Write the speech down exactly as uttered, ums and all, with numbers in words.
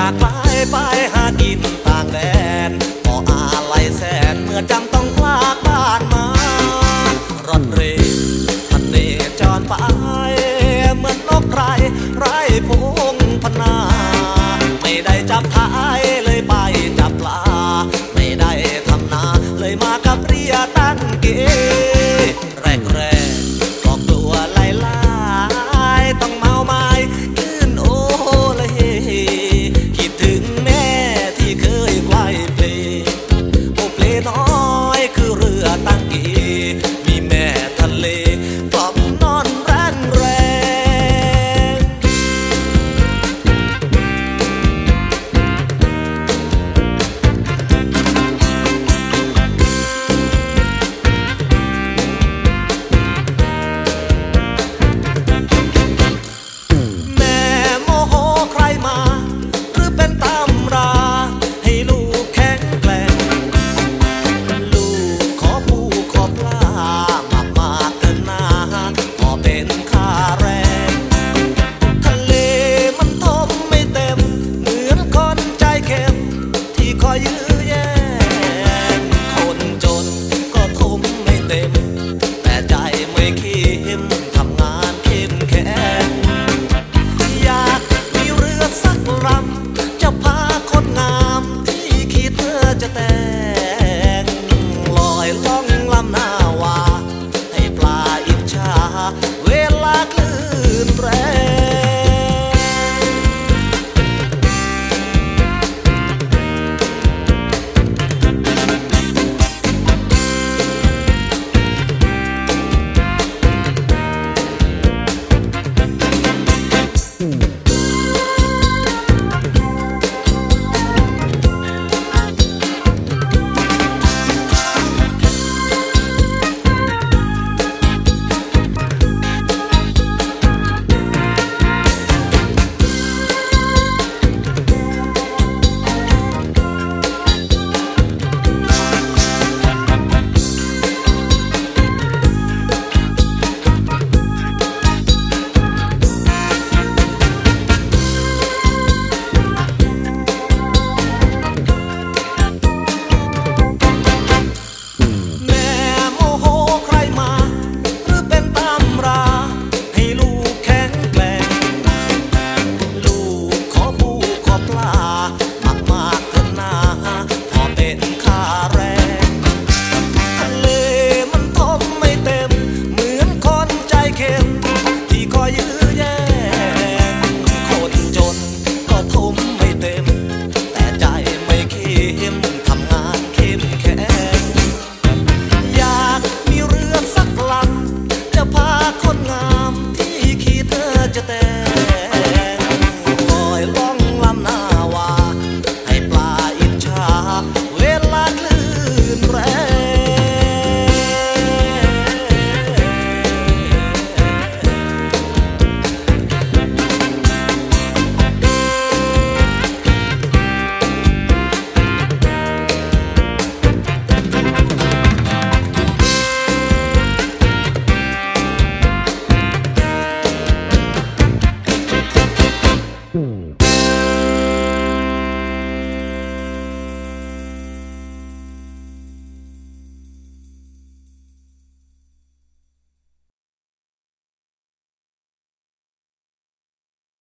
ากไกลไปหากินต่างแดนพออาลัยแสนเมื่อจำต้องพลากบ้านมารถเรพันเนจรไปเหมือนนกไกรไร้พงพนาไม่ได้จับท้ายเลยไปจับปลาไม่ได้ทำนาเลยมากับเรียตั้งเกแรกแรกออกตัวไล่ล่าต้องเมาไม้ยื่นโอละเฮคิดถึงแม่ที่เคยไกวเพลโอเพลน้อยคือเรือตั้งเกมีแม่ทะเลกล่อมนอนแรงแรงแม่โมโหใครมาหรือเป็นตำราให้ลูกแข็งแกร่งลูกขอปูขอปลามากมากเกินหน้าขอเป็นค่าแรงทะเลมันทมไม่เต็มเหมือนคนใจเข็มที่คอยยื้อแย่งคนจนก็ทมไม่เต็มแต่ใจไม่เข้มทำงานเข้มแข็งอยากมีเรือสักลำจะพาคนงามที่คิดเธอจะแต่งลอยล่องลำหน้าวาให้ปลาอิจฉาเวลาคลื่นแรงแม่โมโหใครมาหรือเป็นตำราให้ลูกแข็งแกร่งลูกขอปูขอปลามากมากเกินหน้าพอเป็นค่าแรงทะเลมันทมไม่เต็มเหมือนคนใจเข้มที่คอยยื้อแย่งคนจนก็ทมไม่เต็มแต่ใจไม่เข้มทำงานเข้มแข็งอยากมีเรือสักลำจะพาคนงามที่คิดเธอจะแต่งลอยล่องลำหน้าวาให้ปลาอิจฉาเวลาคลื่นแรง